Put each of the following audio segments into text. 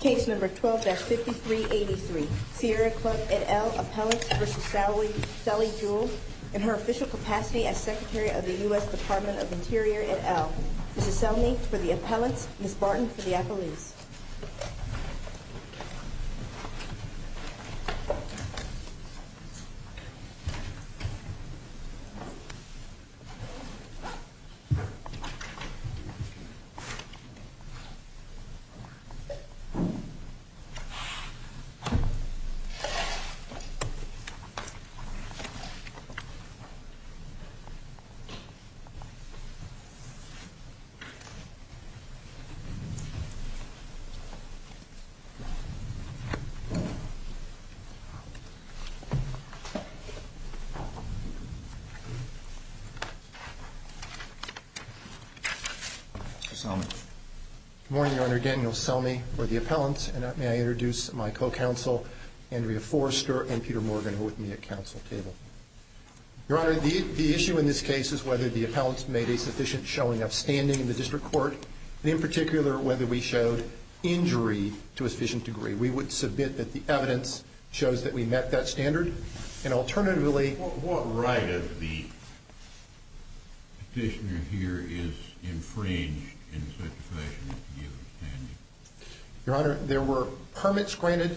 Case number 12-5383, Sierra Club et al. Appellants v. Sally Jewell in her official capacity as Secretary of the U.S. Department of Interior et al. Mrs. Selmy for the appellants, Ms. Barton for the appellees. Good morning, Your Honor. Daniel Selmy for the appellants, and may I introduce my co-counsel, Andrea Forrester, and Peter Morgan, who are with me at counsel table. Your Honor, the issue in this case is whether the appellants made a sufficient showing of standing in the district court, and in particular, whether we showed injury to a sufficient degree. We would submit that the evidence shows that we met that standard, and alternatively... What right of the petitioner here is infringed in such a fashion as to give them standing? Your Honor, there were permits granted,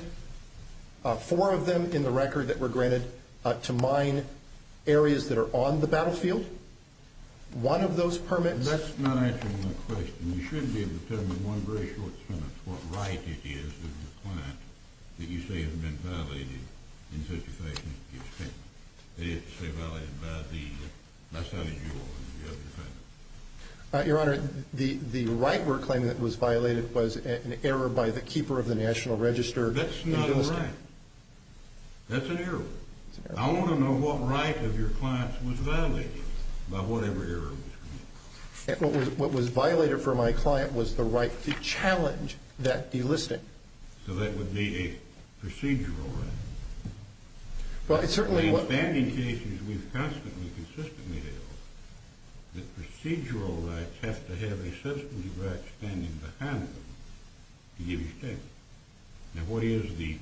4 of them in the record that were granted to mine areas that are on the battlefield. One of those permits... That's not answering my question. You should be able to tell me in one very short sentence what right it is of the client that you say has been violated in such a fashion as to give standing. That is to say violated by Sally Jewell and the other defendants. Your Honor, the right we're claiming that was violated was an error by the keeper of the National Register. That's not a right. That's an error. I want to know what right of your clients was violated by whatever error was committed. What was violated for my client was the right to challenge that delisting. So that would be a procedural right. Well, it certainly was. In standing cases, we've constantly, consistently held that procedural rights have to have a substantive right standing behind them to give you standing. Now, what is the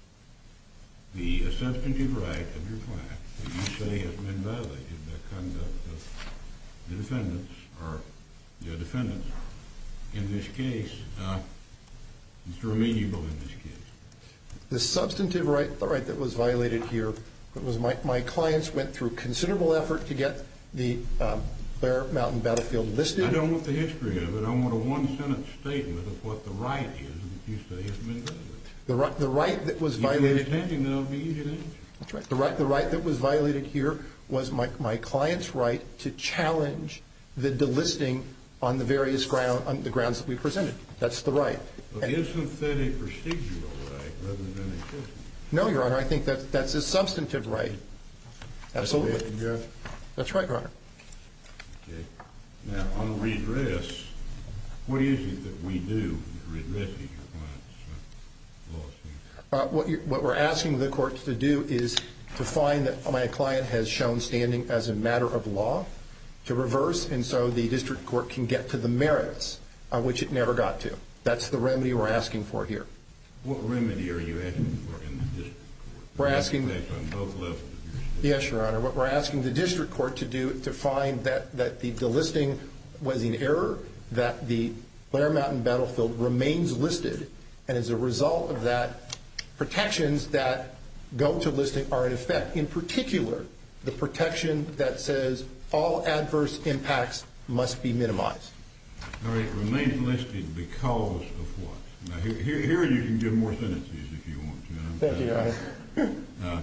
substantive right of your client that you say has been violated by conduct of the defendants or the defendants in this case? It's remediable in this case. The substantive right, the right that was violated here, was my clients went through considerable effort to get the Bear Mountain Battlefield listed. I don't want the history of it. I want a one-sentence statement of what the right is that you say has been violated. The right that was violated... That will be easy to answer. That's right. The right that was violated here was my client's right to challenge the delisting on the various on the grounds that we presented. That's the right. But isn't that a procedural right rather than a substantive? No, Your Honor. I think that's a substantive right. Absolutely. Yes. That's right, Your Honor. Okay. Now, on redress, what is it that we do that redresses your client's lawsuit? What we're asking the court to do is to find that my client has shown standing as a matter of law, to reverse, and so the district court can get to the merits, which it never got to. That's the remedy we're asking for here. What remedy are you asking for in the district court? We're asking... On both levels of your state. Yes, Your Honor. What we're asking the district court to do, to find that the delisting was in error, that the Bear Mountain Battlefield remains listed, and as a result of that, protections that go to listing are in effect. In particular, the protection that says all adverse impacts must be minimized. All right. Remains listed because of what? Now, here you can give more sentences if you want to. Thank you, Your Honor.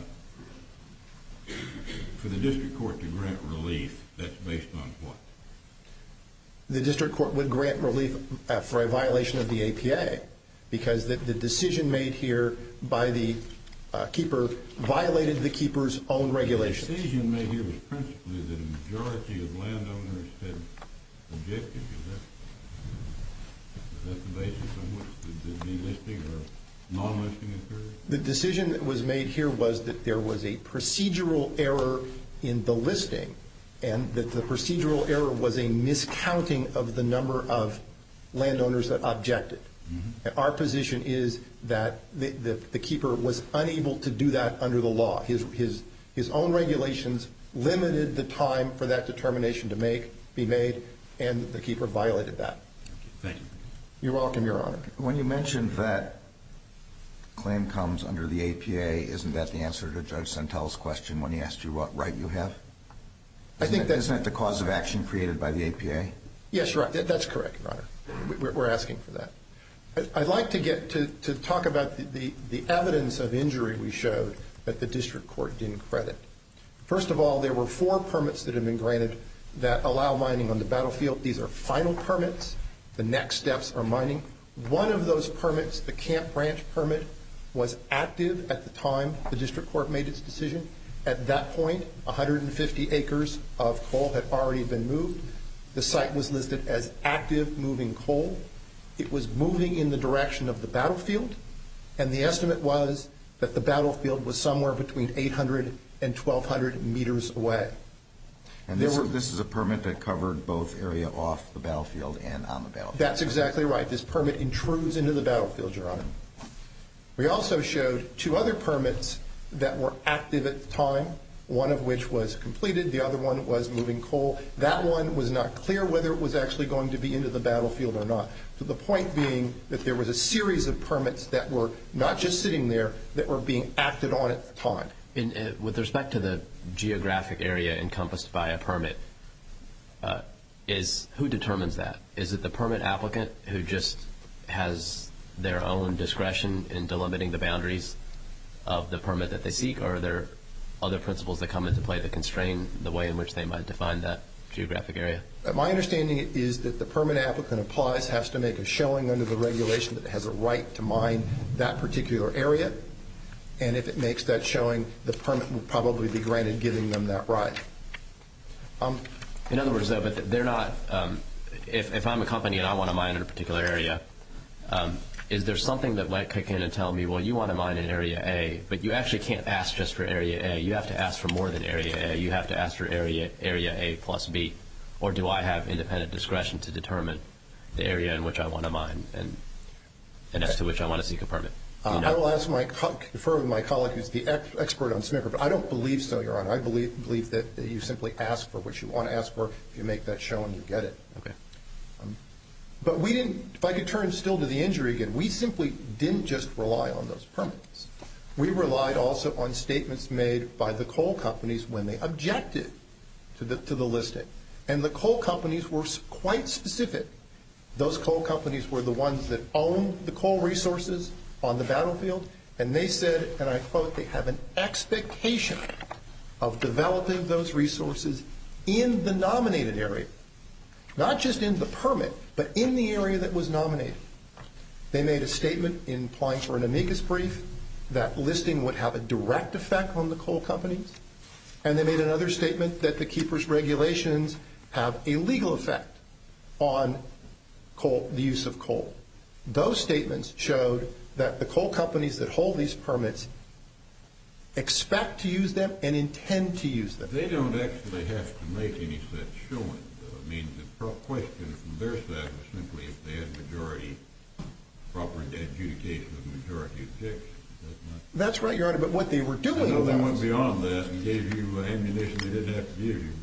For the district court to grant relief, that's based on what? The district court would grant relief for a violation of the APA, because the decision made here by the keeper violated the keeper's own regulations. The decision made here was principally that a majority of landowners had objected. Is that the basis on which the delisting or non-listing occurred? The decision that was made here was that there was a procedural error in the listing, and that the procedural error was a miscounting of the number of landowners that objected. And our position is that the keeper was unable to do that under the law. His own regulations limited the time for that determination to be made, and the keeper violated that. Thank you. You're welcome, Your Honor. When you mentioned that claim comes under the APA, isn't that the answer to Judge Santel's question when he asked you what right you have? Isn't it the cause of action created by the APA? Yes, you're right. That's correct, Your Honor. We're asking for that. I'd like to get to talk about the evidence of injury we showed that the district court didn't credit. First of all, there were 4 permits that have been granted that allow mining on the battlefield. These are final permits. The next steps are mining. One of those permits, the Camp Branch permit, was active at the time the district court made its decision. At that point, 150 acres of coal had already been moved. The site was listed as active moving coal. It was moving in the direction of the battlefield, and the estimate was that the battlefield was somewhere between 800 and 1,200 meters away. And this is a permit that covered both area off the battlefield and on the battlefield. That's exactly right. This permit intrudes into the battlefield, Your Honor. We also showed 2 other permits that were active at the time, one of which was completed. The other one was moving coal. That one was not clear whether it was actually going to be into the battlefield or not. So the point being that there was a series of permits that were not just sitting there, that were being acted on at the time. With respect to the geographic area encompassed by a permit, who determines that? Is it the permit applicant who just has their own discretion in delimiting the boundaries of the permit that they seek, or are there other principles that come into play that constrain the way in which they might define that geographic area? My understanding is that the permit applicant has to make a showing under the regulation that it has a right to mine that particular area. And if it makes that showing, the permit will probably be granted giving them that right. In other words, though, but they're not, if I'm a company and I want to mine in a particular area, is there something that might kick in and tell me, well, you want to mine in Area A, but you actually can't ask just for Area A. You have to ask for more than Area A. You have to ask for Area A plus B. Or do I have independent discretion to determine the area in which I want to mine and as to which I want to seek a permit? I will confer with my colleague who's the expert on SMCRA, but I don't believe so, Your Honor. I believe that you simply ask for what you want to ask for. If you make that showing, you get it. Okay. But we didn't, if I could turn still to the injury again, we simply didn't just rely on those permits. We relied also on statements made by the coal companies when they objected to the listing. And the coal companies were quite specific. Those coal companies were the ones that owned the coal resources on the battlefield, and they said, and I quote, they have an expectation of developing those resources in the nominated area. Not just in the permit, but in the area that was nominated. They made a statement in applying for an amicus brief that listing would have a direct effect on the coal companies, and they made another statement that the keeper's regulations have a legal effect on coal, the use of coal. Those statements showed that the coal companies that hold these permits expect to use them and intend to use them. They don't actually have to make any such showing, though. I mean, the question from their side was simply if they had majority, proper adjudication of majority objections. That's right, Your Honor, but what they were doing... I know they went beyond that and gave you ammunition they didn't have to give you.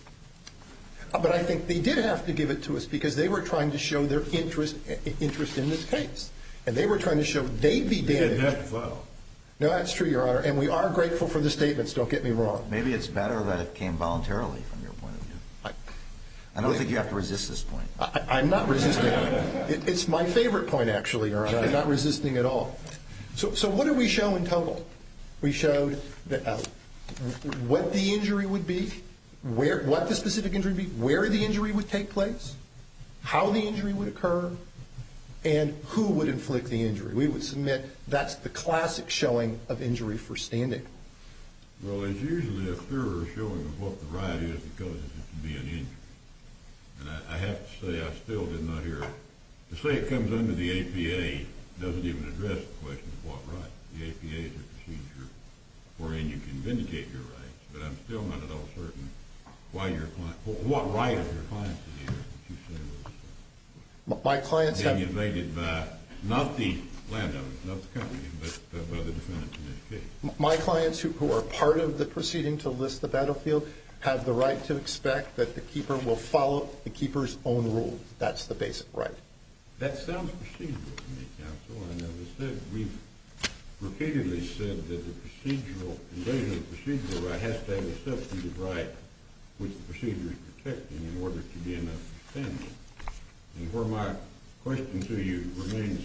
But I think they did have to give it to us because they were trying to show their interest in this case. And they were trying to show they'd be damaged. They didn't have to file. No, that's true, Your Honor, and we are grateful for the statements, don't get me wrong. Maybe it's better that it came voluntarily from your point of view. I don't think you have to resist this point. I'm not resisting it. It's my favorite point, actually, Your Honor. I'm not resisting at all. So what did we show in total? We showed that what the injury would be, what the specific injury would be, where the injury would take place, how the injury would occur, and who would inflict the injury. We would submit that's the classic showing of injury for standing. Well, there's usually a clearer showing of what the right is that causes it to be an injury. And I have to say I still did not hear it. To say it comes under the APA doesn't even address the question of what right. The APA is a procedure wherein you can vindicate your rights, but I'm still not at all certain why your client, what right of your clients it is that you say was My clients being invaded by not the landowners, not the companies, but by the defendants in this case. My clients who are part of the proceeding to list the battlefield have the right to expect that the keeper will follow the keeper's own rules. That's the basic right. That sounds procedural to me, counsel. And as I said, we've repeatedly said that the invasion of the procedural right has to have a substantive right which the procedure is protecting in order to be enough for standing. And where my question to you remains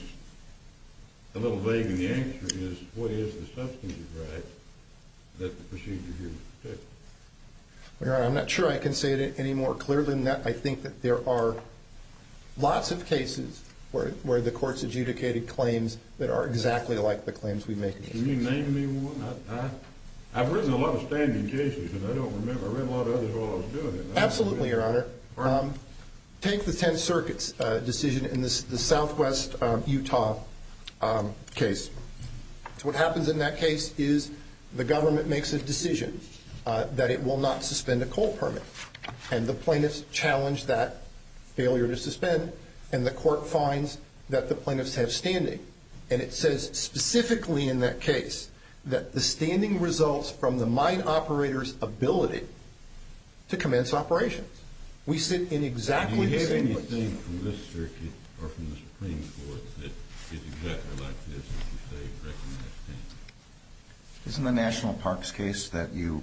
a little vague in the answer is, what is the substantive right that the procedure here protects? Well, Your Honor, I'm not sure I can say it any more clearly than that. I think that there are lots of cases where the court's adjudicated claims that are exactly like the claims we make in this case. Can you name me one? I've written a lot of standing cases, and I don't remember. I read a lot of others while I was doing it. Absolutely, Your Honor. Take the 10th Circuit's decision in the Southwest Utah case. So what happens in that case is the government makes a decision that it will not suspend a coal permit. And the plaintiffs challenge that failure to suspend, and the court finds that the plaintiffs have standing. And it says specifically in that case that the standing results from the mine operator's ability to commence operations. We sit in exactly the same place. Do you have anything from this circuit or from the Supreme Court that is exactly like this, that you say recognize standing? Isn't the National Parks case that you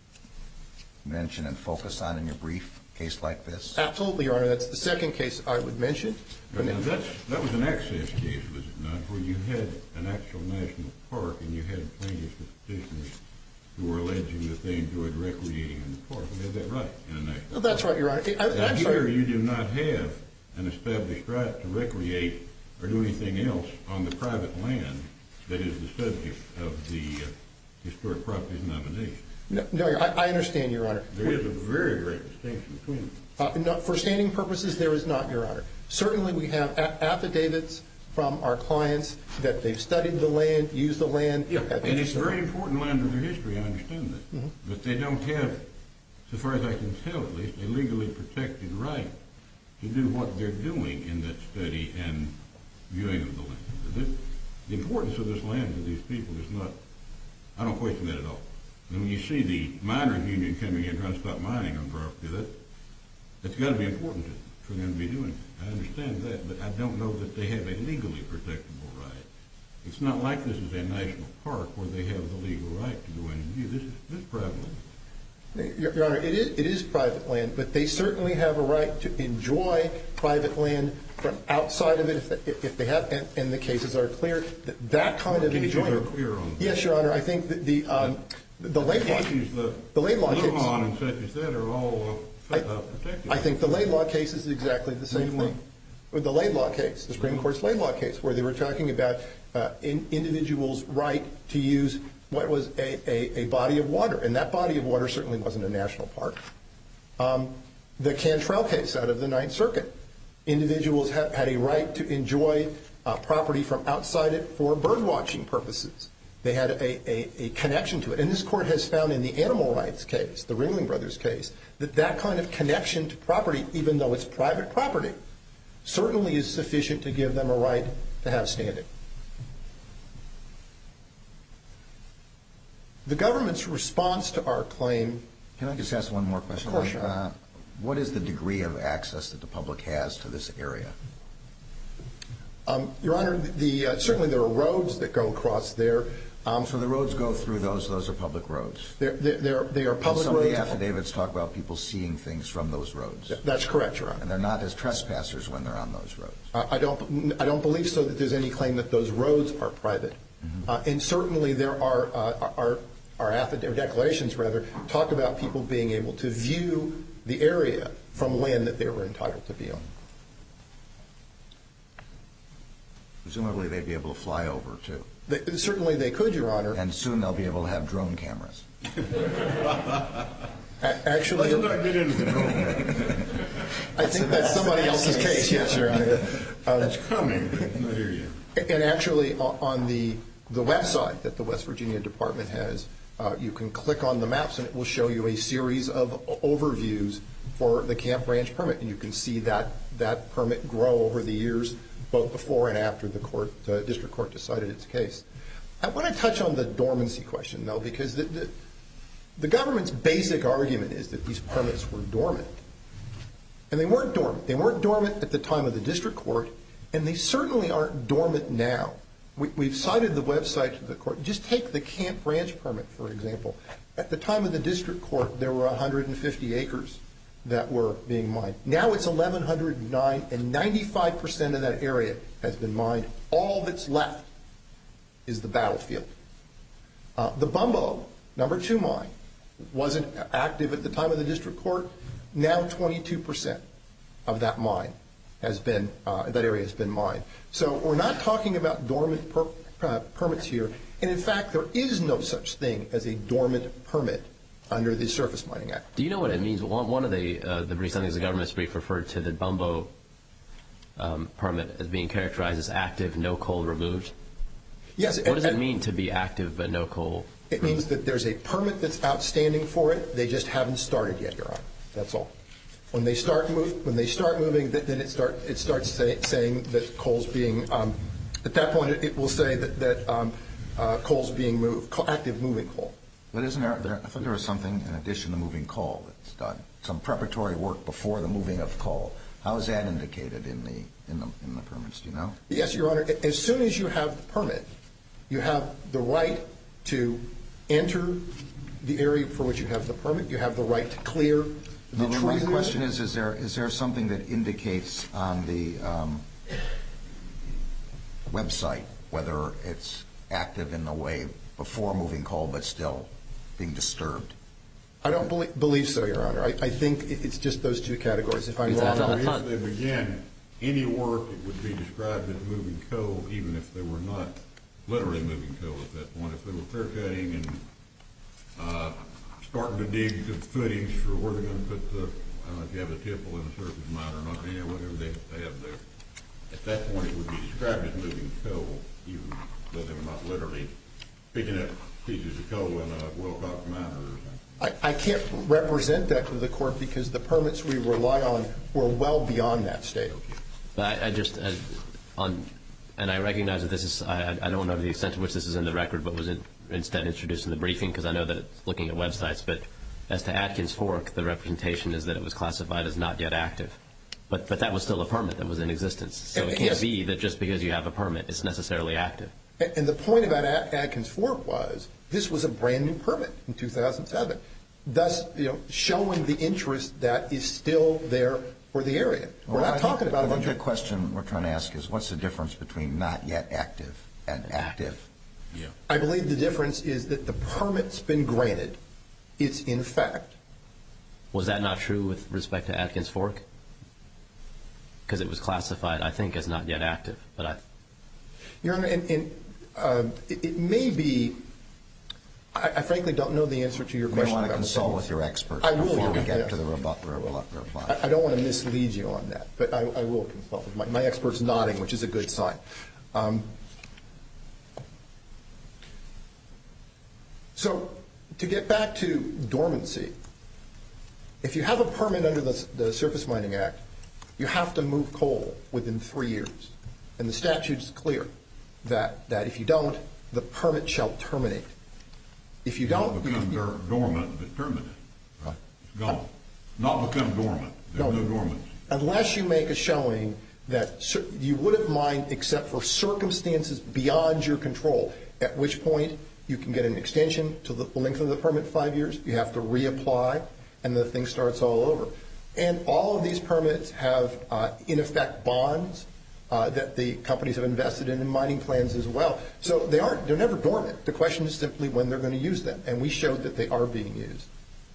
mention and focus on in your brief case like this? Absolutely, Your Honor. That's the second case I would mention. But now that was an access case, was it not, where you had an actual national park and you had plaintiffs with petitioners who were alleging that they enjoyed recreating in the park. We had that right in a national park. That's right, Your Honor. Now here you do not have an established right to recreate or do anything else on the private land that is the subject of the historic properties nomination. No, I understand, Your Honor. There is a very great distinction between them. For standing purposes, there is not, Your Honor. Certainly we have affidavits from our clients that they've studied the land, used the land. Yeah, and it's a very important land to their history, I understand that. Mm-hmm. But they don't have, so far as I can tell at least, a legally protected right to do what they're doing in that study and viewing of the land. The importance of this land to these people is not, I don't question that at all. And when you see the miners' union coming in trying to stop mining on property, that's got to be important for them to be doing it. I understand that, but I don't know that they have a legally protectable right. It's not like this is a national park where they have the legal right to go in and view. This is private land. Your Honor, it is private land, but they certainly have a right to enjoy private land from outside of it if they have, and the cases are clear, that kind of enjoyment. Cases are clear on that. Yes, Your Honor. I think that the Laidlaw case. The Laidlaw case. Lujan and such as that are all protected. I think the Laidlaw case is exactly the same thing. With the Laidlaw case, the Supreme Court's Laidlaw case, where they were talking about individuals' right to use what was a body of water, and that body of water certainly wasn't a national park. The Cantrell case out of the Ninth Circuit, individuals had a right to enjoy property from outside it for bird watching purposes. They had a connection to it. And this court has found in the animal rights case, the Ringling Brothers case, that kind of connection to property, even though it's private property, certainly is sufficient to give them a right to have standing. The government's response to our claim... Can I just ask one more question? Of course, sure. What is the degree of access that the public has to this area? Your Honor, certainly there are roads that go across there. So the roads go through those are public roads? They are public roads. Some of the affidavits talk about people seeing things from those roads. That's correct, Your Honor. And they're not as trespassers when they're on those roads. I don't believe so that there's any claim that those roads are private. Mm-hmm. And certainly there are affidavit declarations, rather, talk about people being able to view the area from land that they were entitled to be on. Presumably they'd be able to fly over, too. Certainly they could, Your Honor. And soon they'll be able to have drone cameras. Actually, let's not get into the drone. I think that's somebody else's case, yes, Your Honor. That's coming. I hear you. And actually, on the website that the West Virginia Department has, you can click on the maps and it will show you a series of overviews for the Camp Ranch permit, and you can see that permit grow over the years, both before and after the district court decided its case. I want to touch on the dormancy question, though, because the government's basic argument is that these permits were dormant. And they weren't dormant. They weren't dormant at the time of the district court, and they certainly aren't dormant now. We've cited the website to the court. Just take the Camp Ranch permit, for example. At the time of the district court, there were 150 acres that were being mined. Now it's 1,109, and 95% of that area has been mined. All that's left is the battlefield. The Bumbo, number 2 mine, wasn't active at the time of the district court. Now 22% of that mine has been, that area has been mined. So we're not talking about dormant permits here. And in fact, there is no such thing as a dormant permit under the Surface Mining Act. Do you know what it means? One of the briefs, I think the government's brief, referred to the Bumbo permit as being characterized as active, no coal removed. Yes. What does it mean to be active but no coal? It means that there's a permit that's outstanding for it. They just haven't started yet, Your Honor. That's all. When they start moving, then it starts saying that coal's being. At that point, it will say that coal's being moved, active moving coal. But isn't there? I thought there was something in addition to moving coal that's done. Some preparatory work before the moving of coal. How is that indicated in the permits? Do you know? Yes, Your Honor. As soon as you have the permit, you have the right to enter the area for which you have the permit. You have the right to clear the trees. My question is there something that indicates on the website whether it's active in the way before moving coal but still being disturbed? I don't believe so, Your Honor. I think it's just those two categories. If I'm wrong, if they begin any work, it would be described as moving coal, even if they were not literally moving coal at that point. If they were clear cutting and starting to dig the footings for where they're going to put the, I don't know if you have a tipple in a surface mine or not, whatever they have there. At that point, it would be described as moving coal, even though they were not literally picking up pieces of coal in a Wilcox mine or something. I can't represent that to the court because the permits we rely on were well beyond that state. But and I recognize that this is, I don't know the extent to which this is in the record, but was it instead introduced in the briefing, because I know that it's looking at websites. But as to Atkins Fork, the representation is that it was classified as not yet active. But that was still a permit that was in existence. So it can't be that just because you have a permit, it's necessarily active. And the point about Atkins Fork was this was a brand new permit in 2007, thus showing the interest that is still there for the area. We're not talking about. I think the question we're trying to ask is what's the difference between not yet active and active? Yeah. I believe the difference is that the permit's been granted. It's in fact. Was that not true with respect to Atkins Fork? Because it was classified, I think, as not yet active. Your Honor, it may be. I frankly don't know the answer to your question. You may want to consult with your experts before we get to the reply. I don't want to mislead you on that, but I will consult with my expert's nodding, which is a good sign. So to get back to dormancy, if you have a permit under the Surface Mining Act, you have to move coal within 3 years. And the statute's clear that if you don't, the permit shall terminate. If you don't, not become dormant, but terminate. Right. It's gone. Not become dormant. There's no dormancy. Unless you make a showing that you would have mined except for circumstances beyond your control, at which point you can get an extension to the length of the permit 5 years. You have to reapply, and the thing starts all over. And all of these permits have, in effect, bonds that the companies have invested in mining plans as well. So they're never dormant. The question is simply when they're going to use them, and we showed that they are being used.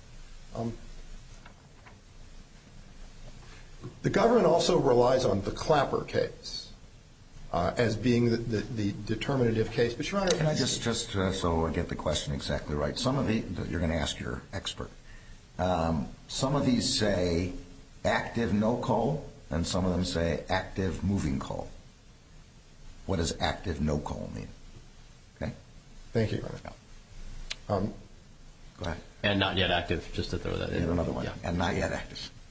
The government also relies on the Clapper case as being the determinative case. But, Your Honor, can I just so I get the question exactly right? Some of you're going to ask your expert. Some of these say active no coal, and some of them say active moving coal. What does active no coal mean? Okay. Thank you, Your Honor. Go ahead. And not yet active, just to throw that in. Another one. Yeah. And not yet active.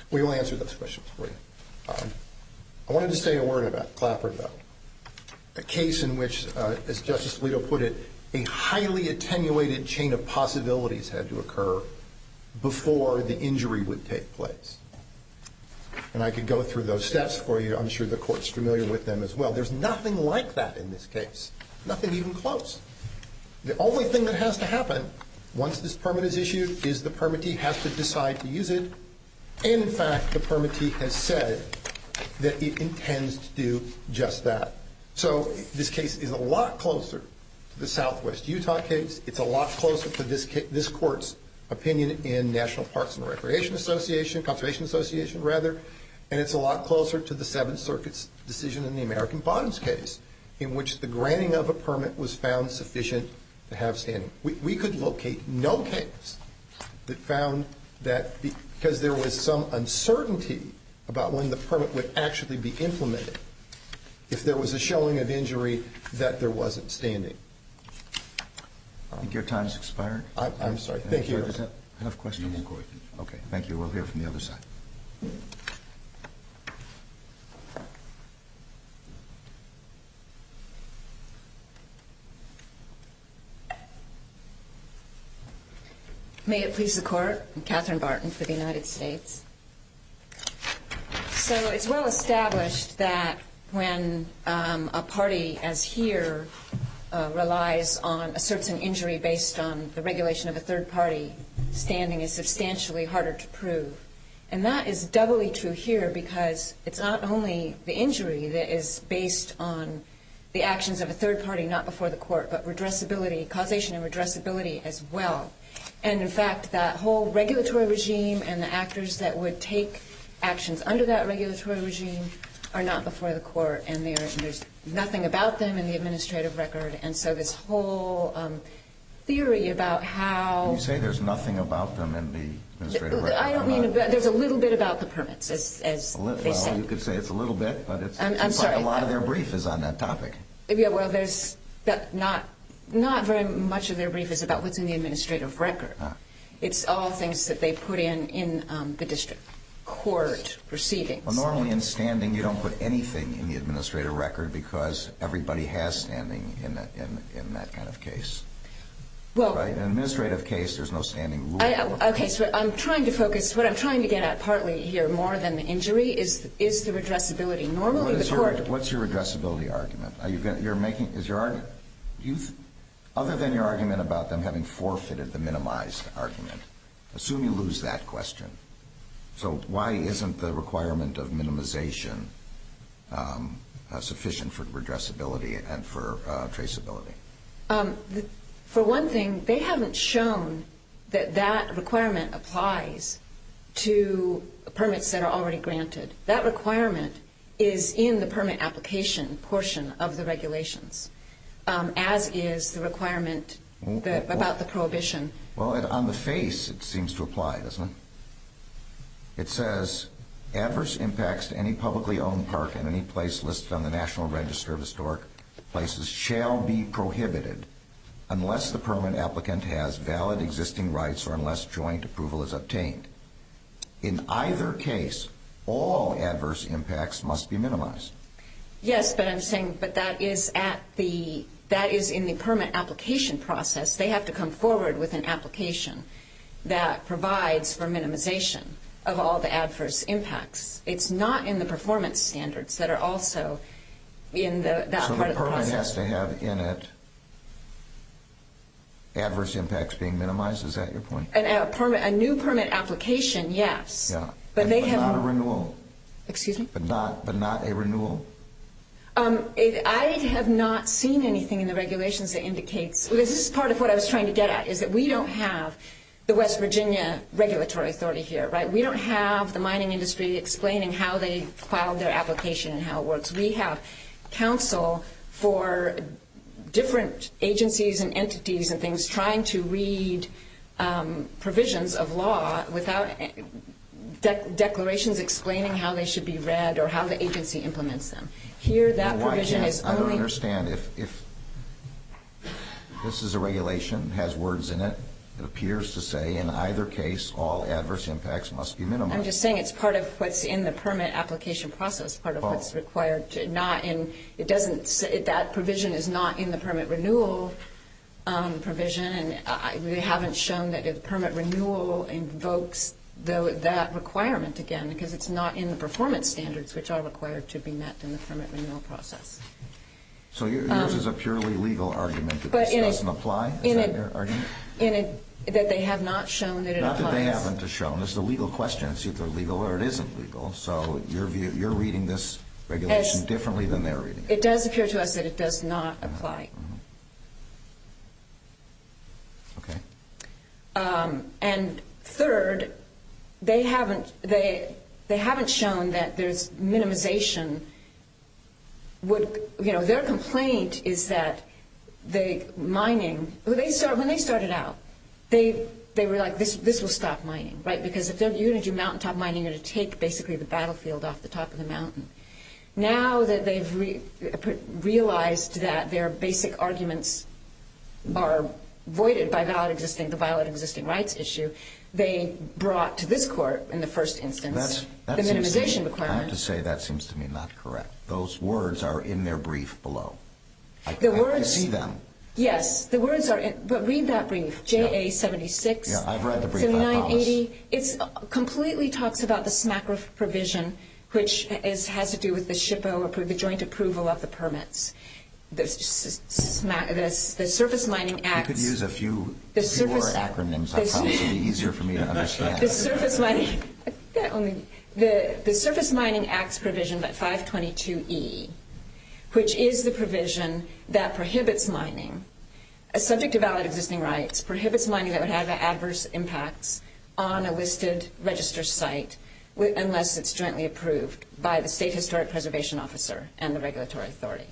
We will answer those questions for you. I wanted to say a word about Clapper, though. A case in which, as Justice Alito put it, a highly attenuated chain of possibilities had to occur before the injury would take place. And I could go through those steps for you. I'm sure the Court's familiar with them as well. There's nothing like that in this case, nothing even close. The only thing that has to happen once this permit is issued is the permittee has to decide to use it. And, in fact, the permittee has said that it intends to do just that. So this case is a lot closer to the Southwest Utah case. It's a lot closer to this Court's opinion in National Parks and Recreation Association, Conservation Association, rather. And it's a lot closer to the Seventh Circuit's decision in the American Bottoms case, in which the granting of a permit was found sufficient to have standing. We could locate no case that found that because there was some uncertainty about when the permit would actually be implemented, if there was a showing of injury, that there wasn't standing. I think your time's expired. I'm sorry. Thank you. Does that have questions? No more questions. Okay. Thank you. We'll hear from the other side. May it please the Court. I'm Catherine Barton for the United States. So it's well established that when a party, as here, asserts an injury based on the regulation of a third party, standing is substantially harder to prove. And that is doubly true here because it's not only the injury that is based on the actions of a third party, not before the Court, but redressability, causation and redressability as well. And, in fact, that whole regulatory regime and the actors that would take actions under that regulatory regime are not before the Court, and there's nothing about them in the administrative record. And so this whole theory about how... You say there's nothing about them in the administrative record. I don't mean... There's a little bit about the permits, as they say. Well, you could say it's a little bit, but I'm sorry. Like a lot of their brief is on that topic. Yeah, well, there's not very much of their brief is about what's in the administrative record. It's all things that they put in the district court proceedings. Well, normally in standing, you don't put anything in the administrative record because everybody has standing in that kind of case. Well, right? In an administrative case, there's no standing rule. Okay, so I'm trying to focus. What I'm trying to get at partly here, more than the injury, is the redressability. Normally, the court. What's your redressability argument? Other than your argument about them having forfeited the minimized argument, assume you lose that question. So why isn't the requirement of minimization sufficient for redressability and for traceability? For one thing, they haven't shown that requirement applies to permits that are already granted. That requirement is in the permit application portion of the regulations, as is the requirement about the prohibition. Well, on the face, it seems to apply, doesn't it? It says, adverse impacts to any publicly owned park and any place listed on the National Register of Historic Places shall be prohibited unless the permit applicant has valid existing rights or unless joint approval is obtained. In either case, all adverse impacts must be minimized. Yes, but I'm saying, that is in the permit application process. They have to come forward with an application that provides for minimization of all the adverse impacts. It's not in the performance standards that are also in that part of the process. So the permit has to have in it adverse impacts being minimized? Is that your point? A new permit application, yes. Yeah. But not a renewal. Excuse me? But not a renewal? I have not seen anything in the regulations that indicates, this is part of what I was trying to get at, is that we don't have the West Virginia Regulatory Authority here, right? We don't have the mining industry explaining how they filed their application and how it works. We have counsel for different agencies and entities and things trying to read provisions of law without declarations explaining how they should be read or how the agency implements them. Here, that provision is only... I don't understand. If this is a regulation, has words in it, It appears to say, in either case, all adverse impacts must be minimized. I'm just saying it's part of what's in the permit application process, part of what's required to not in, it doesn't, that provision is not in the permit renewal provision, and we haven't shown that if permit renewal invokes that requirement again, because it's not in the performance standards, which are required to be met in the permit renewal process. So yours is a purely legal argument that this doesn't apply? Is that your argument? That they have not shown that it applies. Not that they haven't shown. This is a legal question. It's either legal or it isn't legal. So you're reading this regulation differently than they're reading it. It does appear to us that it does not apply. Okay. And third, they haven't shown that there's minimization would, their complaint is that the mining, when they started out, they were like, this will stop mining, right? Because if you're going to do mountaintop mining, you're going to take basically the battlefield off the top of the mountain. Now that they've realized that their basic arguments are voided by the valid existing rights issue, they brought to this court in the first instance the minimization requirement. I have to say that seems to me not correct. Those words are in their brief below. I see them. Yes, the words are in, but read that brief, JA 76. Yeah, I've read the brief, 79, I promise. 80. It completely talks about the SMACRA provision, which has to do with the SHPO, the joint approval of the permits. The Surface Mining Act. You could use a few more acronyms. I promise it'll be easier for me to understand. The Surface Mining, the Surface Mining Act's provision, but 522E, which is the provision that prohibits mining, subject to valid existing rights, prohibits mining that would have adverse impacts on a listed register site unless it's jointly approved by the State Historic Preservation Officer and the regulatory authority.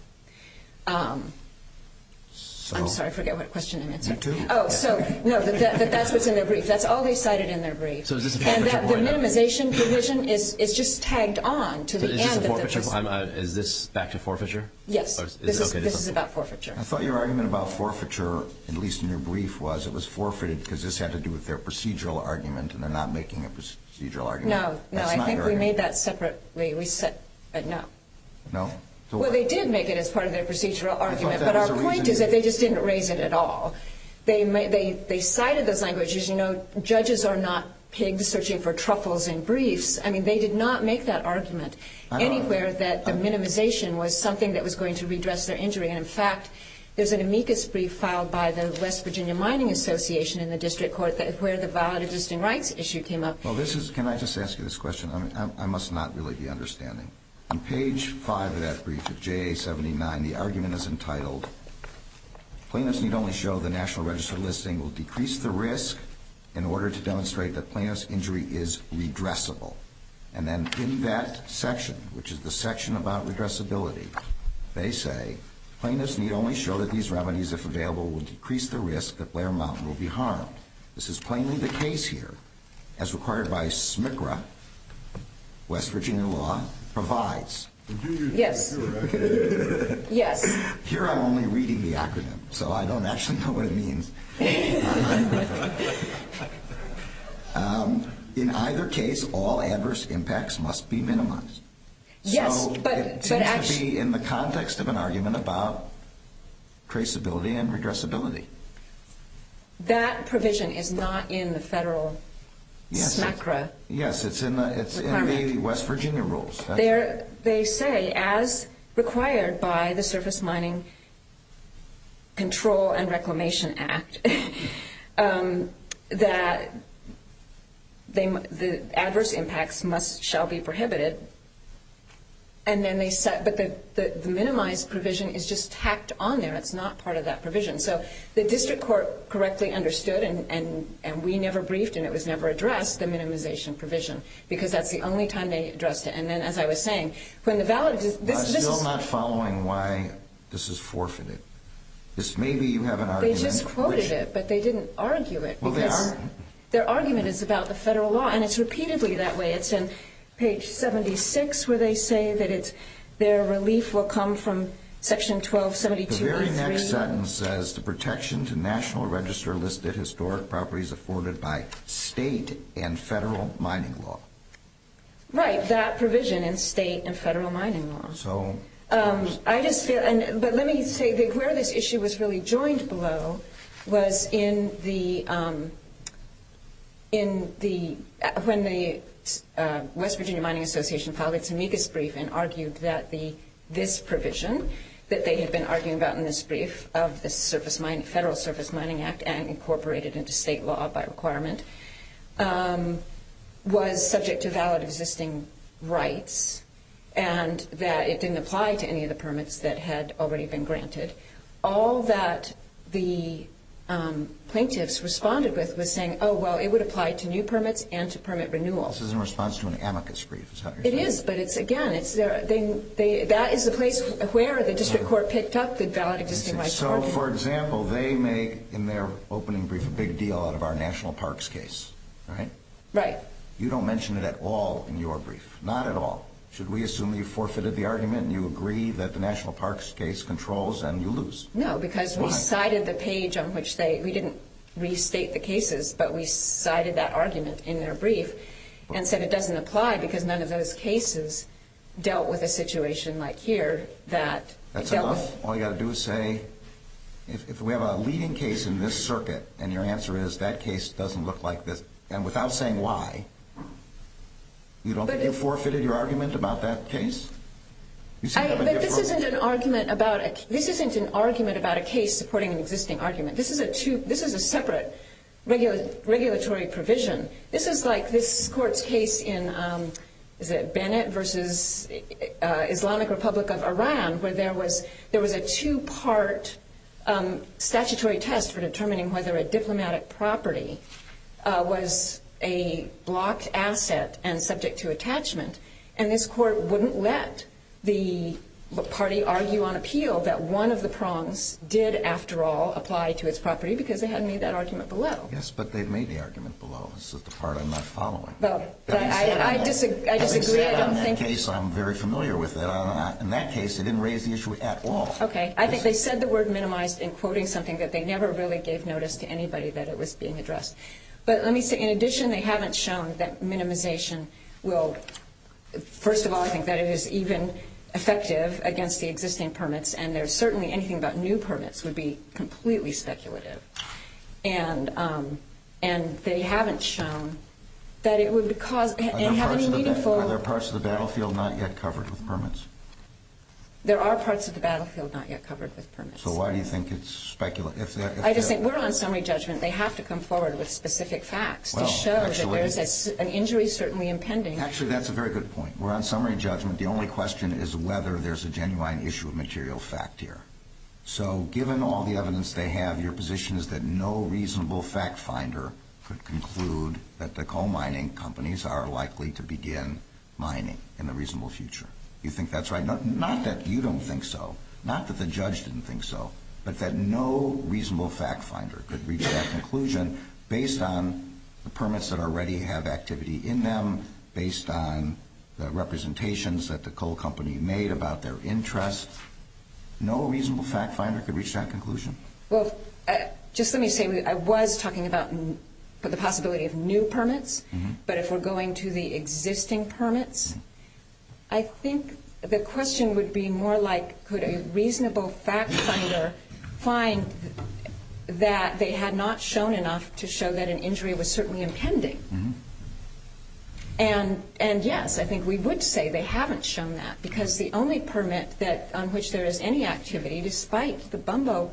I'm sorry, I forget what question I answered. Me too. Oh, so, no, that's what's in their brief. That's all they cited in their brief. So is this a forfeiture And the minimization provision is just tagged on to the end. Is this a forfeiture? Is this back to forfeiture? Yes. This is about forfeiture. I thought your argument about forfeiture, at least in your brief, was it was forfeited because this had to do with their procedural argument, and they're not making a procedural argument. No, I think we made that separately. We said, no. No? So well, they did make it as part of their procedural argument, but our point is that they just didn't raise it at all. They cited those languages. Judges are not pigs searching for truffles in briefs. I mean, they did not make that argument anywhere that the minimization was something that was going to redress their injury. And, in fact, there's an amicus brief filed by the West Virginia Mining Association in the district court where the valid existing rights issue came up. Well, can I just ask you this question? I must not really be understanding. On page 5 of that brief at JA 79, the argument is entitled, Plaintiffs need only show the National Register listing will decrease the risk in order to demonstrate that plaintiff's injury is redressable. And then in that section, which is the section about redressability, they say, Plaintiffs need only show that these remedies, if available, will decrease the risk that Blair Mountain will be harmed. This is plainly the case here, as required by SMCRA, West Virginia law, provides. Yes. Yes. Here I'm only reading the acronym, so I don't actually know what it means. In either case, all adverse impacts must be minimized. Yes, so it seems to be in the context of an argument about traceability and redressability. That provision is not in the federal SMCRA. Yes, it's in the West Virginia rules. They say, as required by the Surface Mining Control and Reclamation Act, that the adverse impacts shall be prohibited. And then they said, but the minimized provision is just tacked on there. It's not part of that provision. So the district court correctly understood, and we never briefed, and it was never addressed, the minimization provision, because that's the only time they addressed it. And then, as I was saying, when the valid... I'm still not following why this is forfeited. Maybe you have an argument... They just quoted it, but they didn't argue it. Well, because their argument is about the federal law, and it's repeatedly that way. It's in page 76 where they say that their relief will come from Section 1272E3. The very next sentence says the protection to National Register listed historic properties afforded by state and federal mining law. Right, that provision in state and federal mining law. So I just feel, but let me say that where this issue was really joined below was when the West Virginia Mining Association filed its amicus brief and argued that this provision that they had been arguing about in this brief of the Federal Surface Mining Act and incorporated into state law by requirement was subject to valid existing rights, and that it didn't apply to any of the permits that had already been granted. All that the plaintiffs responded with was saying, oh, well, it would apply to new permits and to permit renewal. This is in response to an amicus brief, is that what you're It saying? is, but it's, again, that is the place where the district court picked up the valid existing rights So, argument. for example, they make, in their opening brief, a big deal out of our national parks case, right? Right. You don't mention it at all in your brief, not at all. Should we assume you forfeited the argument and you agree that the national parks case controls and you lose? No, because we cited the page on which we didn't restate the cases, but we cited that argument in their brief and said it doesn't apply because none of those cases dealt with a situation like here that That's dealt enough? with. All you got to do is say, if we have a leading case in this circuit and your answer is that case doesn't look like this, and without saying why, you don't think you forfeited your argument about that case? But this isn't an argument about a case supporting an existing argument. This is a separate regulatory provision. This is like this court's case in is it Bennett versus Islamic Republic of Iran, where there was a two-part statutory test for determining whether a diplomatic property was a blocked asset and subject to attachment, and this court wouldn't let the party argue on appeal that one of the prongs did, after all, apply to its property because they hadn't made that argument below. Yes, but they've made the argument below. This is the part I'm not following. Well, I disagree. I don't think. In that case, I'm very familiar with it. In that case, they didn't raise the issue at all. Okay. I think they said the word minimized in quoting something that they never really gave notice to anybody that it was being addressed. But let me say, in addition, they haven't shown that minimization will, first of all, I think that it is even effective against the existing permits, and there's certainly anything about new permits would be completely speculative. And they haven't shown that it would cause and have any meaningful. Are there parts of the battlefield not yet covered with permits? There are parts of the battlefield not yet covered with permits. So why do you think it's speculative? I just think we're on summary judgment. They have to come forward with specific facts to show that there's an injury certainly impending. Actually, that's a very good point. We're on summary judgment. The only question is whether there's a genuine issue of material fact here. So given all the evidence they have, your position is that no reasonable fact finder could conclude that the coal mining companies are likely to begin mining in the reasonable future. You think that's right? Not that you don't think so, not that the judge didn't think so, but that no reasonable fact finder could reach that conclusion based on the permits that already have activity in them, based on the representations that the coal company made about their interest. No reasonable fact finder could reach that conclusion? Well, just let me say, I was talking about the possibility of new permits, but if we're going to the existing permits, I think the question would be more like, could a reasonable fact finder find that they had not shown enough to show that an injury was certainly impending? And yes, I think we would say they haven't shown that, because the only permit on which there is any activity, despite the Bumbo,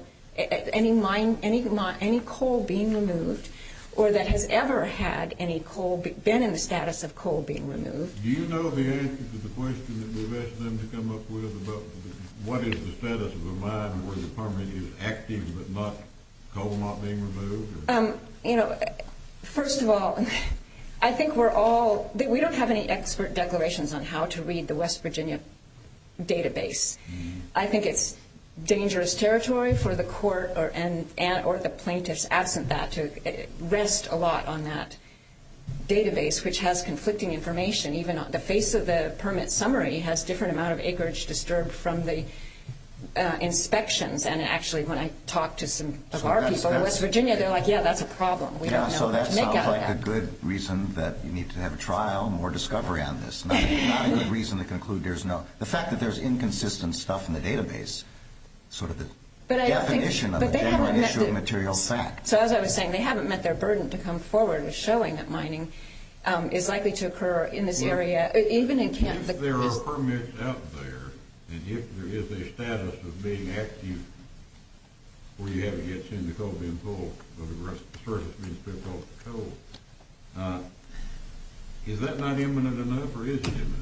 any coal being removed, or that has ever had any coal been in the status of coal being removed. Do you know the answer to the question that we've asked them to come up with about what is the status of a mine where the permit is active but not coal not being removed? First of all, I think we don't have any expert declarations on how to read the West Virginia database. I think it's dangerous territory for the court or the plaintiffs, absent that, to rest a lot on that database, which has conflicting information. Even on the face of the permit summary has different amount of acreage disturbed from the inspections. And actually, when I talked to some of our people in West Virginia, they're like, yeah, that's a problem. We don't know what to make out of that. So that sounds like a good reason that you need to have a trial, more discovery on this. Not a good reason to conclude there's no... The fact that there's inconsistent stuff in the database, sort of the definition of a genuine issue of material fact. So as I was saying, they haven't met their burden to come forward with showing that mining is likely to occur in this area, even in Camp... If there are permits out there, and if there is a status of being active where you haven't yet seen the coal being pulled, or the surface being stripped off the coal, is that not imminent enough, or is it imminent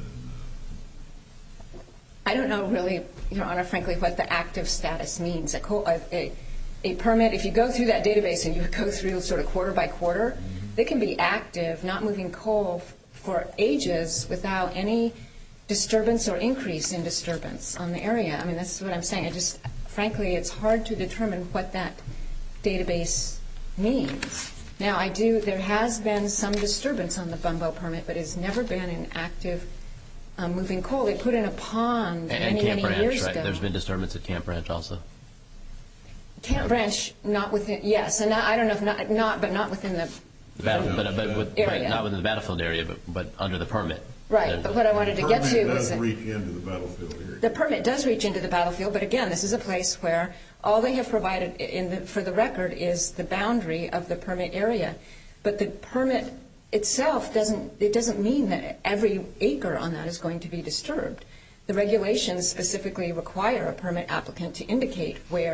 enough? I don't know really, Your Honor, frankly, what the active status means. A permit, if you go through that database and you go through sort of quarter by quarter, they can be active, not moving coal for ages without any disturbance or increase in disturbance on the area. I mean, that's what I'm saying. Frankly, it's hard to determine what that database means. Now, there has been some disturbance on the Bumbo permit, but it's never been an active moving coal. They put in a pond many years ago. There's been disturbance at Camp Branch also. Camp Branch, not within, yes, and I don't know if not within the area. Not within the battlefield area, but under the permit. Right, but what I wanted to get to was... The permit does reach into the battlefield area. The permit does reach into the battlefield, but again, this is a place where all they have provided for the record is the boundary of the permit area. But the permit itself doesn't mean that every acre on that is going to be disturbed. The regulations specifically require a permit applicant to indicate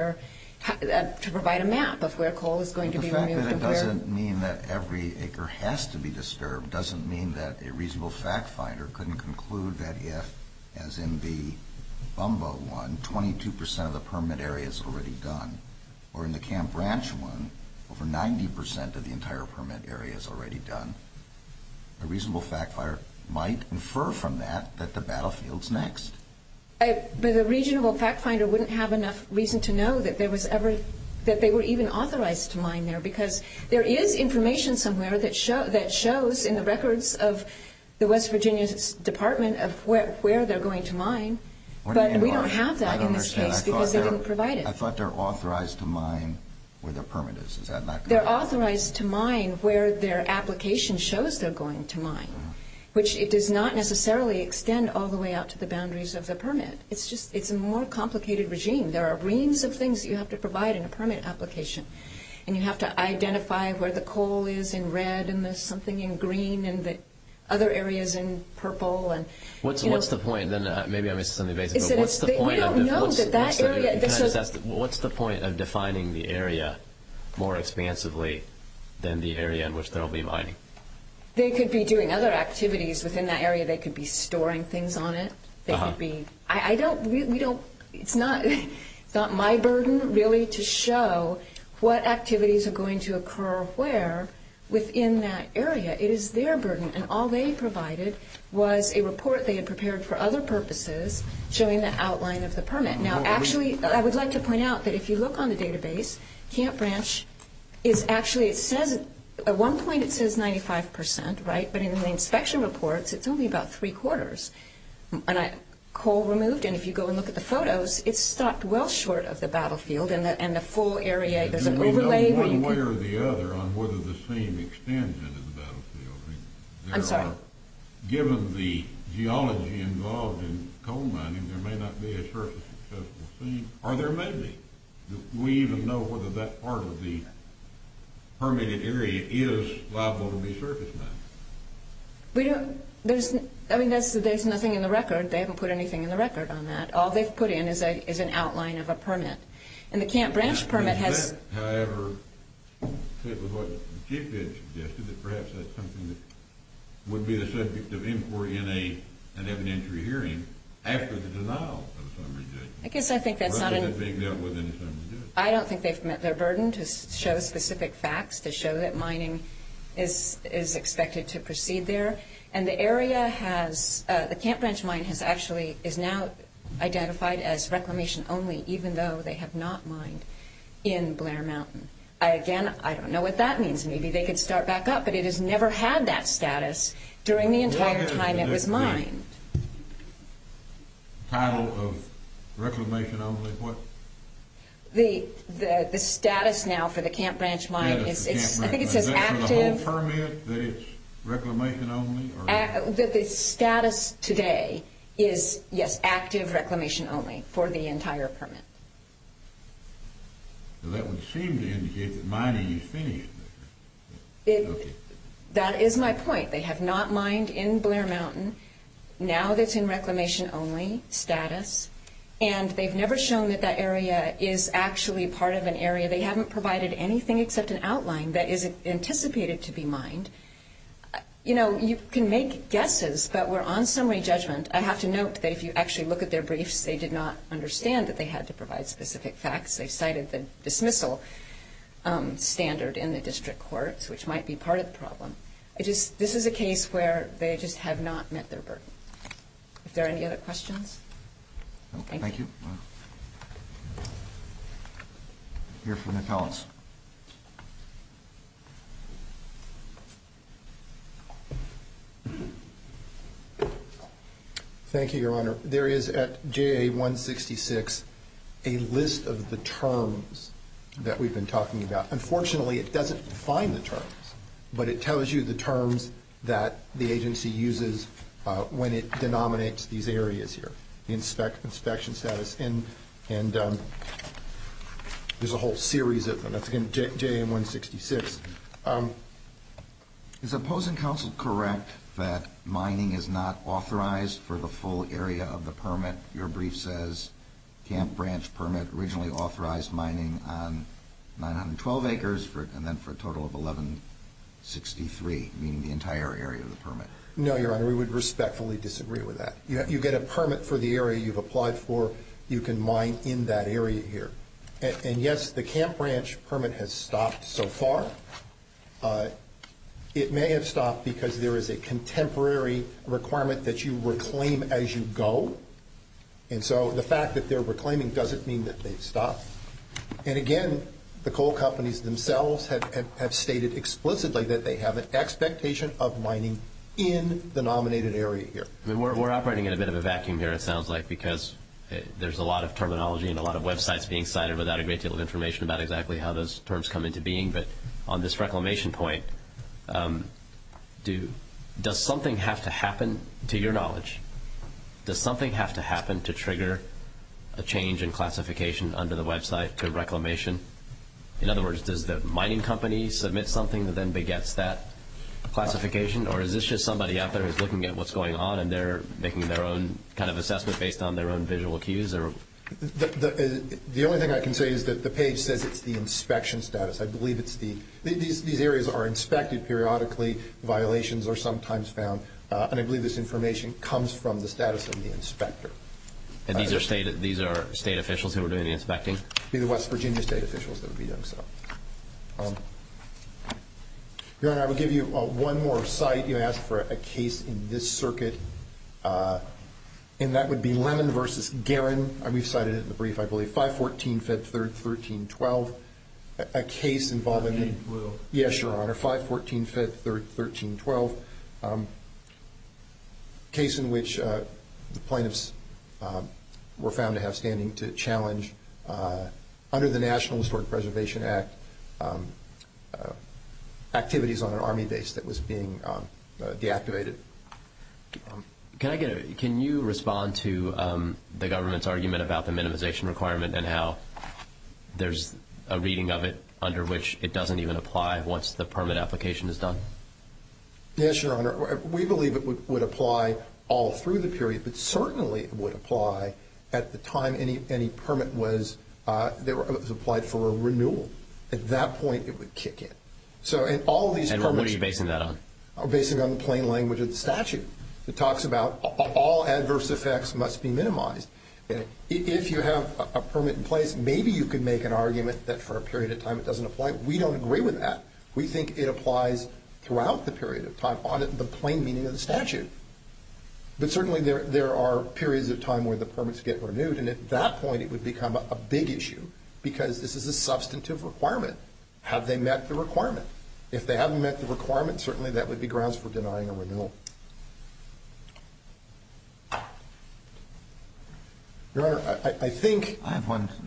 to provide a map of where coal is going to be removed. The fact that it doesn't mean that every acre has to be disturbed doesn't mean that a reasonable fact finder couldn't conclude that if, as in the Bumbo one, 22% of the permit area is already done, or in the Camp Branch one, over 90% of the entire permit area is already done, a reasonable fact finder might infer from that the battlefield's next. But the reasonable fact finder wouldn't have enough reason to know that that they were even authorized to mine there, because there is information somewhere that shows in the records of the West Virginia Department of where they're going to mine. But we don't have that in this case because they didn't provide it. I thought they're authorized to mine where their permit is. Is that not correct? They're authorized to mine where their application shows they're going to mine, which it does not necessarily extend all the way out to the boundaries of the permit. It's a more complicated regime. There are reams of things that you have to provide in a permit application. And you have to identify where the coal is in red and there's something in green and the other areas in purple. And what's the point? Then maybe I missed something basic. But what's the point? We don't know that area. What's the point of defining the area more expansively than the area in which they'll be mining? They could be doing other activities within that area. They could be storing things on it. They could be. It's not my burden really to show what activities are going to occur where within that area. It is their burden, and all they provided was a report they had prepared for other purposes showing the outline of the permit. Now, actually, I would like to point out that if you look on the database, Camp Branch is actually, it says, at one point it says 95%, right? But in the inspection reports, it's only about 3/4. And coal removed, and if you go and look at the photos, it's stopped well short of the battlefield and the full area. There's an overlay where you can... one way or the other on whether the seam extends into the battlefield. I'm sorry. Given the geology involved in coal mining, there may not be a surface accessible seam, or there may be. Do we even know whether that part of the permitted area is liable to be surface mined? We don't. There's nothing in the record. They haven't put anything in the record on that. All they've put in is an outline of a permit. And the Camp Branch permit has... Does that, however, fit with what the Chief Judge suggested, that perhaps that's something that would be the subject of inquiry in an evidentiary hearing after the denial of a summary judgment? I guess I think that's not... Rather than being dealt with in a summary judgment. I don't think they've met their burden to show specific facts, to show that mining is expected to proceed there. And the area has, the Camp Branch mine is now identified as reclamation only, even though they have not mined in Blair Mountain. I don't know what that means. Maybe they could start back up, but it has never had that status during the entire time it was mined. Title of Reclamation only, what? The status now for the Camp Branch mine I think it says active. For the whole permit that it's reclamation only? Or? The status today is, yes, active reclamation only for the entire permit. So that would seem to indicate that mining is finished there. Okay. That is my point. They have not mined in Blair Mountain. Now that's in reclamation only status. And they've never shown that that area is actually part of an area. They haven't provided anything except an outline that is anticipated to be mined. You know, you can make guesses, but we're on summary judgment. I have to note that if you actually look at their briefs, they did not understand that they had to provide specific facts. They cited the dismissal standard in the district courts, which might be part of the problem. This is a case where they just have not met their burden. If there are any other questions? Thank you. Hear from the appellants. Thank you, Your Honor. There is at JA 166 a list of the terms that we've been talking about. Unfortunately, it doesn't define the terms, but it tells you the terms that the agency uses when it denominates these areas here, the inspection status. And there's a whole series of them. That's, again, JA 166. Is opposing counsel correct that mining is not authorized for the full area of the permit? Your brief says Camp Branch permit originally authorized mining on 912 acres and then for a total of 1163, meaning the entire area of the permit. No, Your Honor, we would respectfully disagree with that. You get a permit for the area you've applied for. You can mine in that area here. And yes, the Camp Branch permit has stopped so far. It may have stopped because there is a contemporary requirement that you reclaim as you go. And so the fact that they're reclaiming doesn't mean that they've stopped. And again, the coal companies themselves have stated explicitly that they have an expectation of mining in the nominated area here. I mean, we're operating in a bit of a vacuum here, it sounds like, because there's a lot of terminology and a lot of websites being cited without a great deal of information about exactly how those terms come into being. But on this reclamation point, does something have to happen, to your knowledge, does something have to happen to trigger a change in classification under the website to reclamation? In other words, does the mining company submit something that then begets that classification, or is this just somebody out there who's looking at what's going on and they're making their own kind of assessment based on their own visual cues? Or the only thing I can say is that the page says it's the inspection status. I believe it's these areas are inspected periodically. Violations are sometimes found, and I believe this information comes from the status of the inspector. And these are state officials who are doing the inspecting? It'd be the West Virginia state officials that would be doing so. Your Honor, I will give you one more cite. You asked for a case in this circuit, and that would be Lemon versus Guerin. We've cited it in the brief, I believe. 514 Fed 3rd 1312. A case involving yes, Your Honor. 514 Fed 3rd 1312. Case in which the plaintiffs were found to have standing to challenge under the National Historic Preservation Act activities on an Army base that was being deactivated. Can you respond to the government's argument about the minimization requirement and how there's a reading of it under which it doesn't even apply once the permit application is done? Yes, Your Honor. We believe it would apply all through the period, but certainly it would apply at the time any permit was applied for a renewal. At that point, it would kick in. So, and all of these permits. And what are you basing that on? I'm basing it on the plain language of the statute. It talks about all adverse effects must be minimized. If you have a permit in place, maybe you could make an argument that for a period of time it doesn't apply. We don't agree with that. We think it applies throughout the period of time on the plain meaning of the statute. But certainly there are periods of time where the permits get renewed, and at that point it would become a big issue because this is a substantive requirement. Have they met the requirement? If they haven't met the requirement, certainly that would be grounds for denying a renewal. Your Honor, I think... I have one.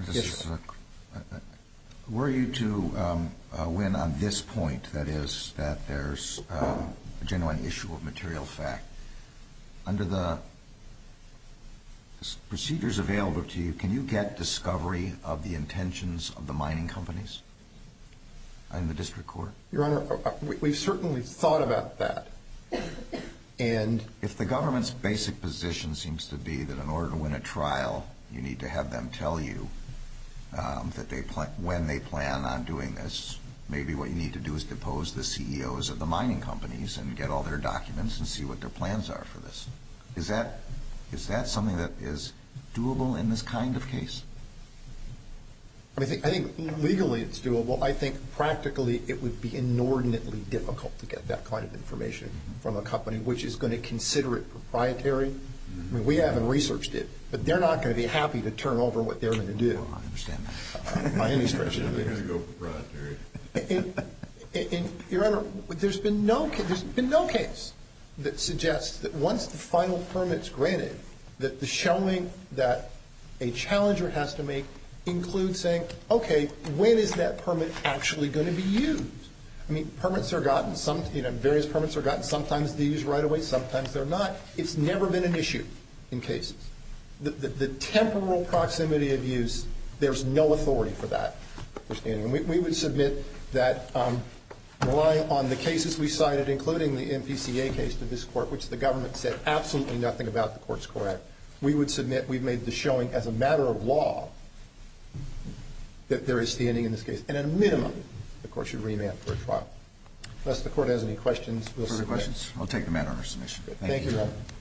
Were you to win on this point, that is, that there's a genuine issue of material fact, under the procedures available to you, can you get discovery of the intentions of the mining companies in the district court? Your Honor, we've certainly thought about that. And if the government's basic position seems to be that in order to win a trial, you need to have them tell you that when they plan on doing this, maybe what you need to do is depose the CEOs of the mining companies and get all their documents and see what their plans are for this. Is that something that is doable in this kind of case? I think legally it's doable. I think practically it would be inordinately difficult to get that kind of information from a company which is going to consider it proprietary. I mean, we haven't researched it, but they're not going to be happy to turn over what they're going to do. Well, I understand that. By any stretch of the They're going to go proprietary. And Your Honor, there's been no case that suggests that once the final permit's granted, that the showing that a challenger has to make includes saying, okay, when is that permit actually going to be used? I mean, permits are gotten, various permits are gotten. Sometimes they're used right away, sometimes they're not. It's never been an issue in cases. The temporal proximity of use, there's no authority for that. And we would submit that relying on the cases we cited, including the MPCA case to this court, which the government said absolutely nothing about, the court's correct, we would submit we've made the showing as a matter of law that there is standing in this case. And at a minimum, the court should remand for a trial. Unless the court has any questions, we'll submit. Further questions? I'll take the matter under submission. Thank you, Your Honor.